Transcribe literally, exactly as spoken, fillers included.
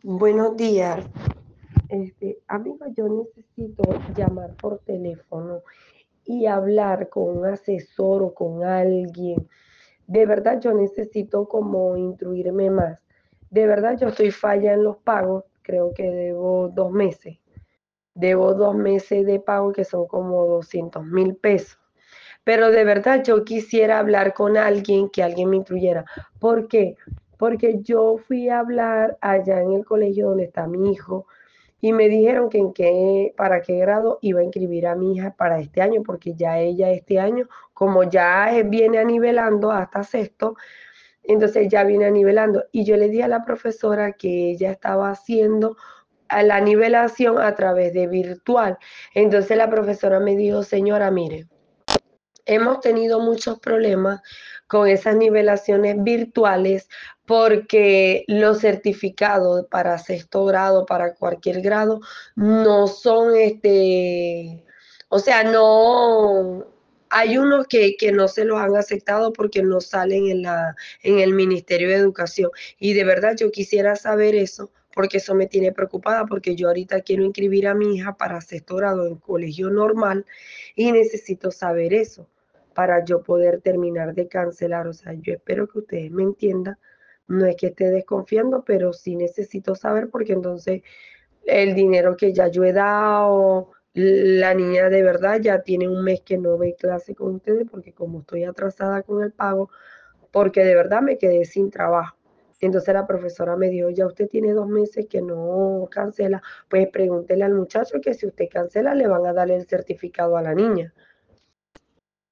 Buenos días. Este, amigo, yo necesito llamar por teléfono y hablar con un asesor o con alguien. De verdad, yo necesito como instruirme más. De verdad, yo estoy falla en los pagos. Creo que debo dos meses. Debo dos meses de pago que son como doscientos mil pesos. Pero de verdad yo quisiera hablar con alguien, que alguien me instruyera. ¿Por qué? Porque yo fui a hablar allá en el colegio donde está mi hijo y me dijeron que en qué, para qué grado iba a inscribir a mi hija para este año, porque ya ella este año, como ya eh, viene a nivelando hasta sexto, entonces ya viene a nivelando. Y yo le dije a la profesora que ella estaba haciendo a la nivelación a través de virtual. Entonces la profesora me dijo, señora, mire, hemos tenido muchos problemas con esas nivelaciones virtuales porque los certificados para sexto grado, para cualquier grado, no son, este, o sea, no, hay unos que, que no se los han aceptado porque no salen en, la, en el Ministerio de Educación. Y de verdad yo quisiera saber eso, porque eso me tiene preocupada, porque yo ahorita quiero inscribir a mi hija para sexto grado en colegio normal y necesito saber eso para yo poder terminar de cancelar. O sea, yo espero que ustedes me entiendan. No es que esté desconfiando, pero sí necesito saber porque entonces el dinero que ya yo he dado, la niña de verdad ya tiene un mes que no ve clase con ustedes porque como estoy atrasada con el pago, porque de verdad me quedé sin trabajo. Entonces la profesora me dijo, ya usted tiene dos meses que no cancela, pues pregúntele al muchacho que si usted cancela le van a dar el certificado a la niña.